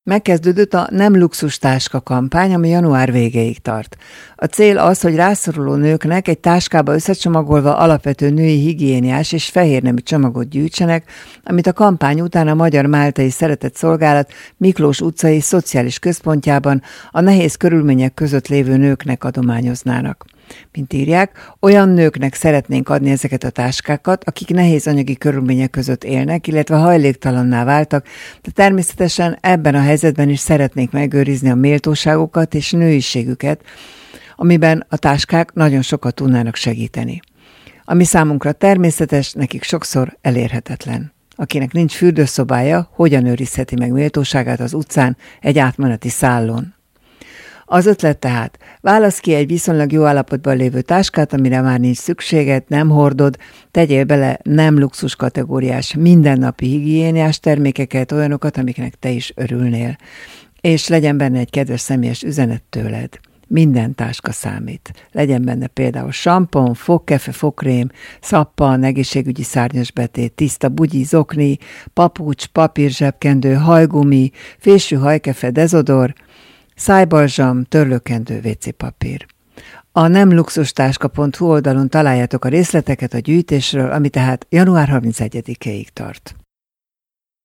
Megkezdődött a Nem luxus táska kampány, ami január végéig tart. A cél az, hogy rászoruló nőknek egy táskába összecsomagolva alapvető női higiéniás és fehérnemű csomagot gyűjtsenek, amit a kampány után a Magyar Máltai Szeretett Szolgálat Miklós utcai szociális központjában a nehéz körülmények között lévő nőknek adományoznának. Mint írják, olyan nőknek szeretnénk adni ezeket a táskákat, akik nehéz anyagi körülmények között élnek, illetve hajléktalanná váltak, de természetesen ebben a helyzetben is szeretnék megőrizni a méltóságukat és nőiségüket, amiben a táskák nagyon sokat tudnának segíteni. Ami számunkra természetes, nekik sokszor elérhetetlen. Akinek nincs fürdőszobája, hogyan őrizheti meg méltóságát az utcán egy átmeneti szállón? Az ötlet tehát, válasz ki egy viszonylag jó állapotban lévő táskát, amire már nincs szükséged, nem hordod, tegyél bele nem luxus kategóriás, mindennapi higiéniás termékeket, olyanokat, amiknek te is örülnél. És legyen benne egy kedves személyes üzenet tőled. Minden táska számít. Legyen benne például sampon, fogkefe, fogkrém, szappan, egészségügyi szárnyasbetét, tiszta bugyi, zokni, papucs, papírzsebkendő, hajgumi, fésű hajkefe, dezodor, szájbalzsam, törlőkendő, WC-papír. A nemluxustáska.hu oldalon találjátok a részleteket a gyűjtésről, ami tehát január 31-ig tart.